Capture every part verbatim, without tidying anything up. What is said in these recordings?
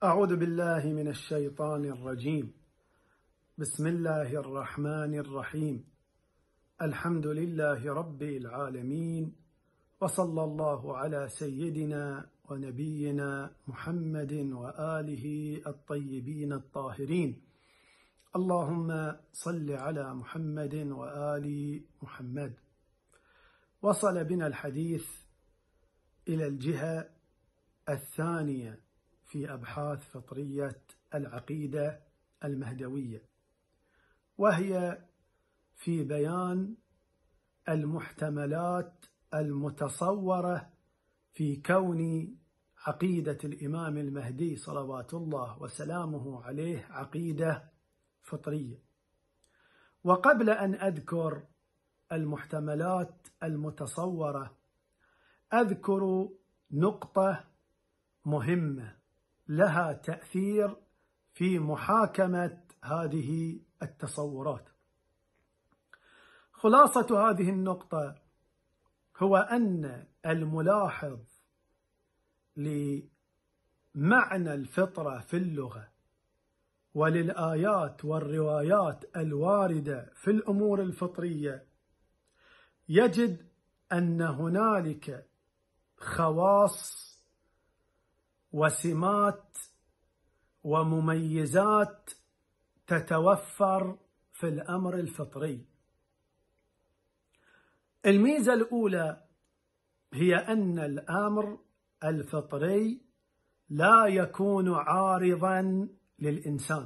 أعوذ بالله من الشيطان الرجيم. بسم الله الرحمن الرحيم. الحمد لله رب العالمين، وصلى الله على سيدنا ونبينا محمد وآله الطيبين الطاهرين. اللهم صل على محمد وآل محمد. وصل بنا الحديث إلى الجهة الثانية في أبحاث فطرية العقيدة المهدوية، وهي في بيان المحتملات المتصورة في كون عقيدة الإمام المهدي صلوات الله وسلامه عليه عقيدة فطرية. وقبل أن أذكر المحتملات المتصورة أذكر نقطة مهمة لها تأثير في محاكمة هذه التصورات. خلاصة هذه النقطة هو أن الملاحظ لمعنى الفطرة في اللغة وللآيات والروايات الواردة في الأمور الفطرية يجد أن هنالك خواص وسمات ومميزات تتوفر في الأمر الفطري. الميزة الأولى هي أن الأمر الفطري لا يكون عارضا للإنسان،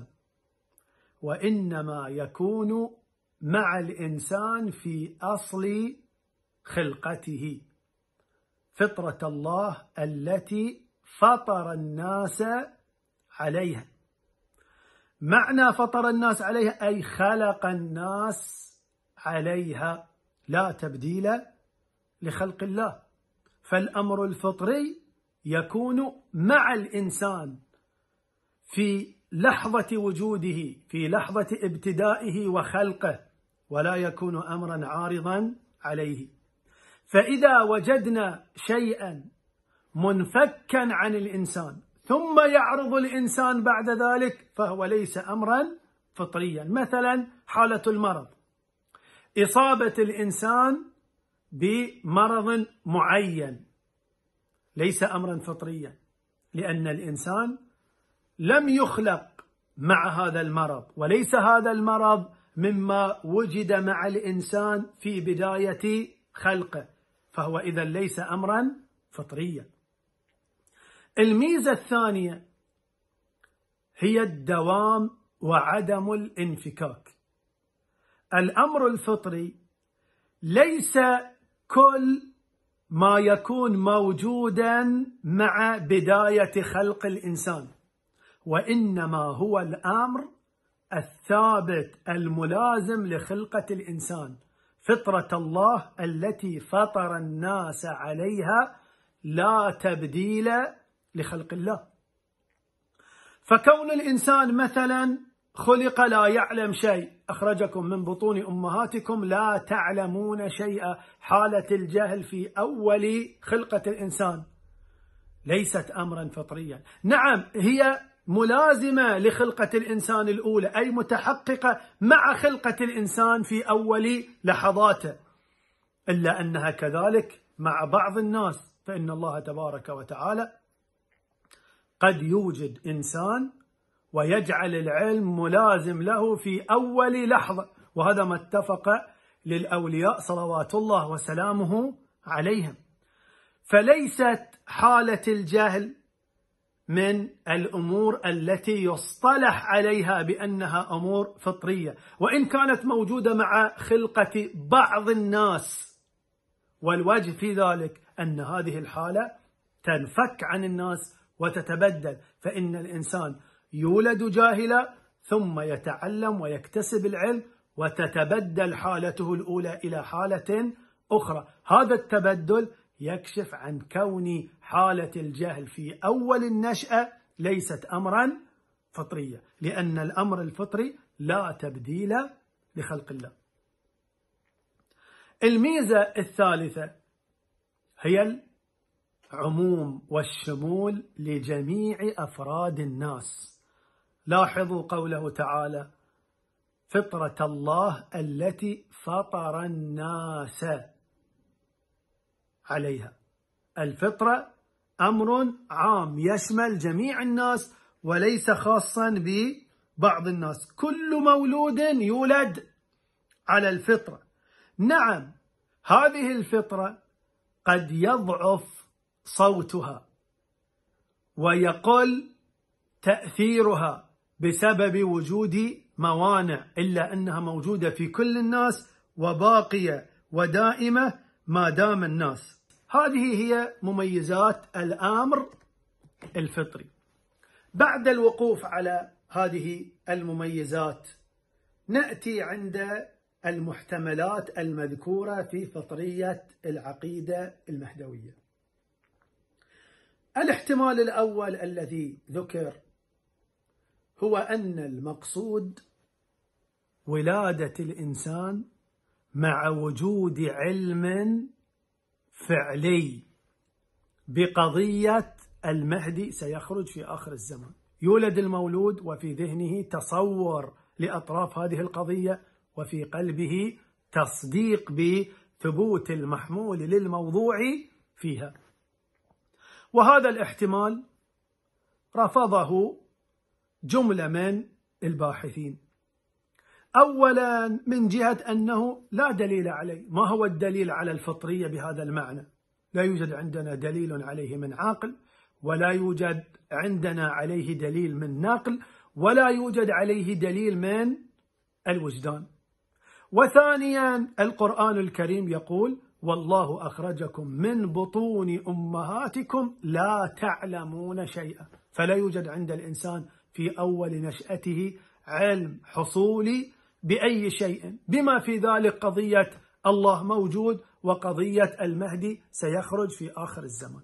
وإنما يكون مع الإنسان في أصل خلقته، فطرة الله التي فطر الناس عليها. معنى فطر الناس عليها أي خلق الناس عليها، لا تبديل لخلق الله. فالأمر الفطري يكون مع الإنسان في لحظة وجوده، في لحظة ابتدائه وخلقه، ولا يكون أمرا عارضا عليه. فإذا وجدنا شيئا منفكا عن الإنسان ثم يعرض الإنسان بعد ذلك فهو ليس أمرا فطريا. مثلا حالة المرض، إصابة الإنسان بمرض معين ليس أمرا فطريا، لأن الإنسان لم يخلق مع هذا المرض، وليس هذا المرض مما وجد مع الإنسان في بداية خلقه، فهو إذا ليس أمرا فطريا. الميزة الثانية هي الدوام وعدم الانفكاك. الأمر الفطري ليس كل ما يكون موجودا مع بداية خلق الإنسان، وإنما هو الأمر الثابت الملازم لخلقة الإنسان، فطرة الله التي فطر الناس عليها، لا تبديل لخلق الله. فكون الإنسان مثلا خلق لا يعلم شيء، أخرجكم من بطون أمهاتكم لا تعلمون شيئا، حالة الجهل في أول خلقة الإنسان ليست أمرا فطريا. نعم هي ملازمة لخلقة الإنسان الأولى، أي متحققة مع خلقة الإنسان في أول لحظاته، إلا أنها كذلك مع بعض الناس، فإن الله تبارك وتعالى قد يوجد إنسان ويجعل العلم ملازم له في أول لحظة، وهذا ما اتفق للأولياء صلوات الله وسلامه عليهم. فليست حالة الجهل من الأمور التي يصطلح عليها بأنها أمور فطرية، وإن كانت موجودة مع خلقة بعض الناس، والوجه في ذلك أن هذه الحالة تنفك عن الناس وتتبدل، فإن الإنسان يولد جاهلا ثم يتعلم ويكتسب العلم وتتبدل حالته الأولى إلى حالة أخرى. هذا التبدل يكشف عن كون حالة الجهل في أول النشأة ليست أمرا فطريا، لأن الأمر الفطري لا تبديل لخلق الله. الميزة الثالثة هي عموم والشمول لجميع أفراد الناس. لاحظوا قوله تعالى: فطرة الله التي فطر الناس عليها. الفطرة أمر عام يشمل جميع الناس وليس خاصا ببعض الناس. كل مولود يولد على الفطرة. نعم، هذه الفطرة قد يضعف صوتها ويقل تأثيرها بسبب وجود موانع، إلا أنها موجودة في كل الناس وباقية ودائمة ما دام الناس. هذه هي مميزات الأمر الفطري. بعد الوقوف على هذه المميزات نأتي عند المحتملات المذكورة في فطرية العقيدة المهدوية. الاحتمال الأول الذي ذكر هو أن المقصود ولادة الإنسان مع وجود علم فعلي بقضية المهدي سيخرج في آخر الزمان. يولد المولود وفي ذهنه تصور لأطراف هذه القضية، وفي قلبه تصديق بثبوت المحمول للموضوع فيها. وهذا الاحتمال رفضه جملة من الباحثين. أولا من جهة أنه لا دليل عليه. ما هو الدليل على الفطرية بهذا المعنى؟ لا يوجد عندنا دليل عليه من عاقل، ولا يوجد عندنا عليه دليل من ناقل، ولا يوجد عليه دليل من الوجدان. وثانيا القرآن الكريم يقول: والله أخرجكم من بطون أمهاتكم لا تعلمون شيئا. فلا يوجد عند الإنسان في أول نشأته علم حصولي بأي شيء، بما في ذلك قضية الله موجود وقضية المهدي سيخرج في آخر الزمان.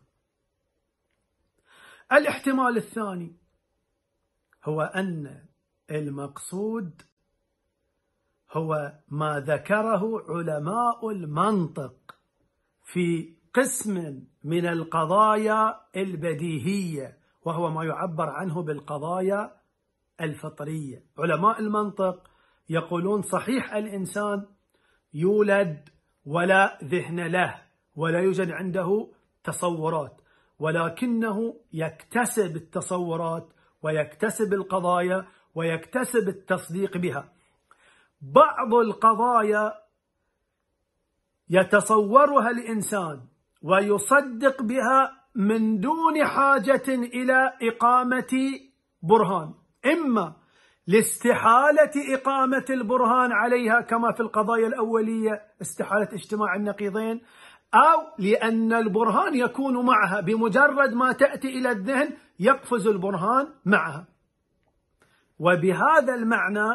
الاحتمال الثاني هو أن المقصود هو ما ذكره علماء المنطق في قسم من القضايا البديهية، وهو ما يعبر عنه بالقضايا الفطرية. علماء المنطق يقولون صحيح الإنسان يولد ولا ذهن له ولا يوجد عنده تصورات، ولكنه يكتسب التصورات ويكتسب القضايا ويكتسب التصديق بها. بعض القضايا يتصورها الإنسان ويصدق بها من دون حاجة إلى إقامة برهان، إما لاستحالة إقامة البرهان عليها كما في القضايا الأولية استحالة اجتماع النقيضين، أو لأن البرهان يكون معها، بمجرد ما تأتي إلى الذهن يقفز البرهان معها. وبهذا المعنى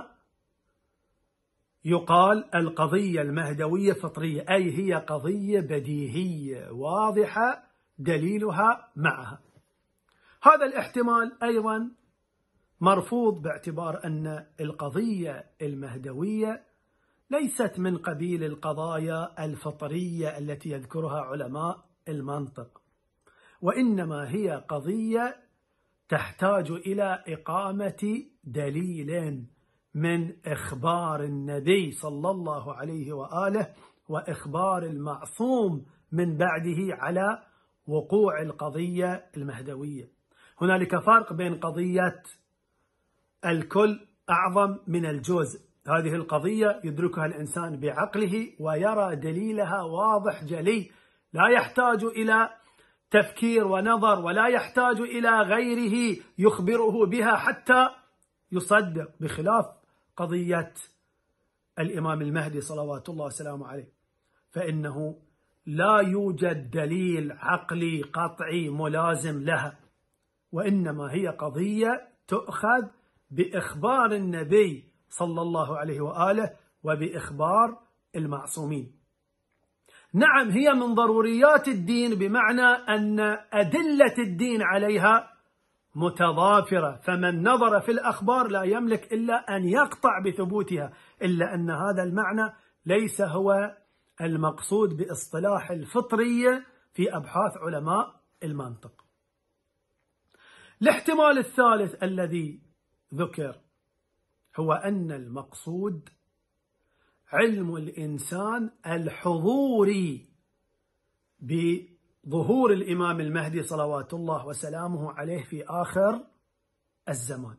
يقال القضية المهدوية فطرية، أي هي قضية بديهية واضحة دليلها معها. هذا الاحتمال أيضا مرفوض باعتبار أن القضية المهدوية ليست من قبيل القضايا الفطرية التي يذكرها علماء المنطق، وإنما هي قضية تحتاج إلى إقامة دليل من إخبار النبي صلى الله عليه وآله وإخبار المعصوم من بعده على وقوع القضية المهدوية. هنالك فرق بين قضية الكل أعظم من الجزء. هذه القضية يدركها الإنسان بعقله ويرى دليلها واضح جلي، لا يحتاج إلى تفكير ونظر، ولا يحتاج إلى غيره يخبره بها حتى يصدق، بخلاف قضية الإمام المهدي صلوات الله وسلامه عليه، فإنه لا يوجد دليل عقلي قطعي ملازم لها، وإنما هي قضية تؤخذ بإخبار النبي صلى الله عليه وآله وبإخبار المعصومين. نعم، هي من ضروريات الدين، بمعنى أن أدلة الدين عليها متضافرة، فمن نظر في الأخبار لا يملك إلا أن يقطع بثبوتها، إلا أن هذا المعنى ليس هو المقصود باصطلاح الفطرية في أبحاث علماء المنطق. الاحتمال الثالث الذي ذكر هو أن المقصود علم الإنسان الحضوري بظهور الإمام المهدي صلوات الله وسلامه عليه في آخر الزمان.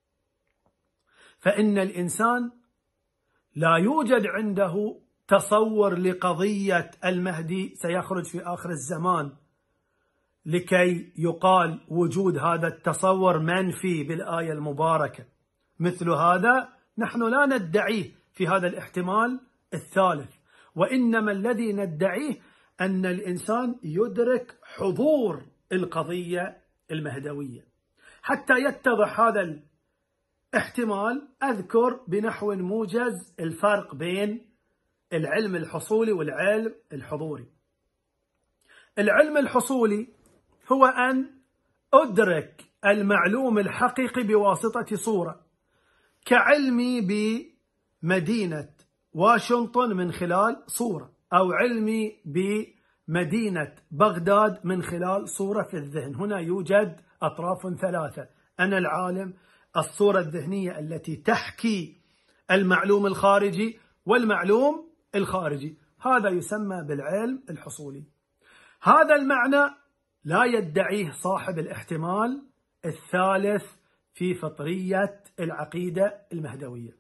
فإن الإنسان لا يوجد عنده تصور لقضية المهدي سيخرج في آخر الزمان لكي يقال وجود هذا التصور منفي بالآية المباركة. مثل هذا نحن لا ندعيه في هذا الاحتمال الثالث، وإنما الذي ندعيه أن الإنسان يدرك حضور القضية المهدوية. حتى يتضح هذا الاحتمال أذكر بنحو موجز الفرق بين العلم الحصولي والعلم الحضوري. العلم الحصولي هو أن أدرك المعلوم الحقيقي بواسطة صورة، كعلمي بمدينة واشنطن من خلال صورة، أو علمي بمدينة بغداد من خلال صورة في الذهن. هنا يوجد أطراف ثلاثة: أنا العالم، الصورة الذهنية التي تحكي المعلوم الخارجي، والمعلوم الخارجي. هذا يسمى بالعلم الحصولي. هذا المعنى لا يدعيه صاحب الاحتمال الثالث في فطرية العقيدة المهدوية.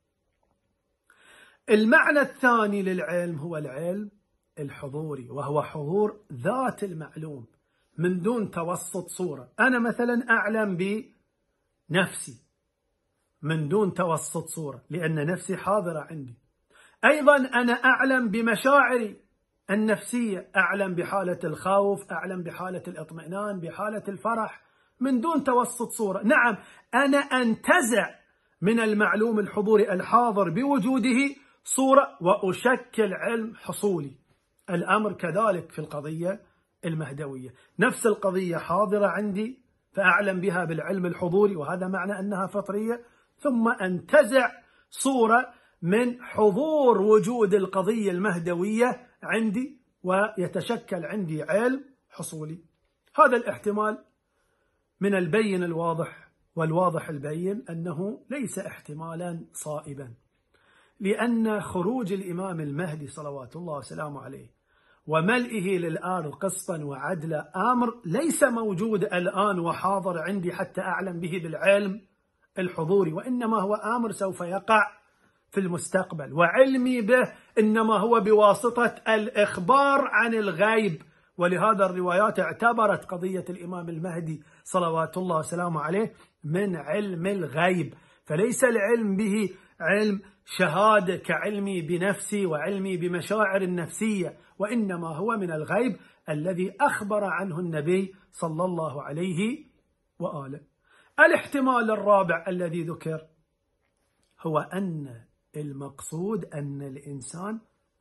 المعنى الثاني للعلم هو العلم الحضوري، وهو حضور ذات المعلوم من دون توسط صورة. أنا مثلا أعلم بنفسي من دون توسط صورة لأن نفسي حاضرة عندي. أيضا أنا أعلم بمشاعري النفسية، أعلم بحالة الخوف، أعلم بحالة الاطمئنان، بحالة الفرح، من دون توسط صورة. نعم، أنا أنتزع من المعلوم الحضوري الحاضر بوجوده صورة وأشكل علم حصولي. الأمر كذلك في القضية المهدوية، نفس القضية حاضرة عندي فأعلم بها بالعلم الحضوري، وهذا معنى أنها فطرية، ثم أنتزع صورة من حضور وجود القضية المهدوية عندي ويتشكل عندي علم حصولي. هذا الاحتمال من البين الواضح والواضح البين أنه ليس احتمالا صائبا، لأن خروج الإمام المهدي صلوات الله وسلامه عليه وملئه للأرض قسطا وعدلا أمر ليس موجود الآن وحاضر عندي حتى أعلم به بالعلم الحضوري، وإنما هو أمر سوف يقع في المستقبل، وعلمي به إنما هو بواسطة الإخبار عن الغيب. ولهذا الروايات اعتبرت قضية الإمام المهدي صلوات الله وسلامه عليه من علم الغيب، فليس العلم به علم شهادة كعلمي بنفسي وعلمي بمشاعر النفسية، وإنما هو من الغيب الذي أخبر عنه النبي صلى الله عليه وآله. الاحتمال الرابع الذي ذكر هو أن المقصود أن الإنسان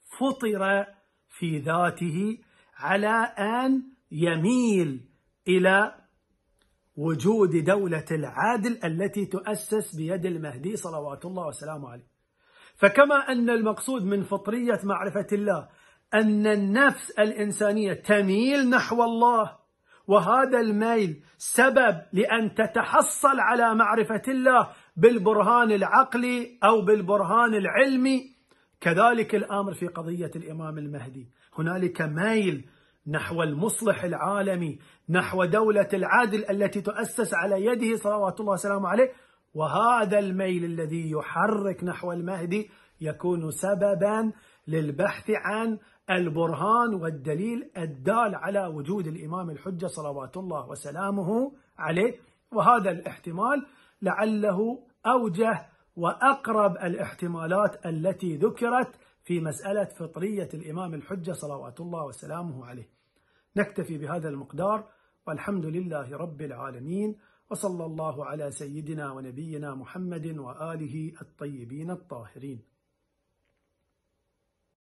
فطر في ذاته على أن يميل إلى وجود دولة العدل التي تؤسس بيد المهدي صلوات الله وسلامه عليه. فكما أن المقصود من فطرية معرفة الله أن النفس الإنسانية تميل نحو الله، وهذا الميل سبب لأن تتحصل على معرفة الله بالبرهان العقلي أو بالبرهان العلمي، كذلك الأمر في قضية الإمام المهدي. هنالك ميل نحو المصلح العالمي، نحو دولة العدل التي تؤسس على يده صلوات الله وسلامه عليه، وهذا الميل الذي يحرك نحو المهدي يكون سببا للبحث عن البرهان والدليل الدال على وجود الإمام الحجة صلوات الله وسلامه عليه. وهذا الاحتمال لعله أوجه وأقرب الاحتمالات التي ذكرت في مسألة فطرية الإمام الحجة صلوات الله وسلامه عليه. نكتفي بهذا المقدار، والحمد لله رب العالمين، وصلى الله على سيدنا ونبينا محمد وآله الطيبين الطاهرين.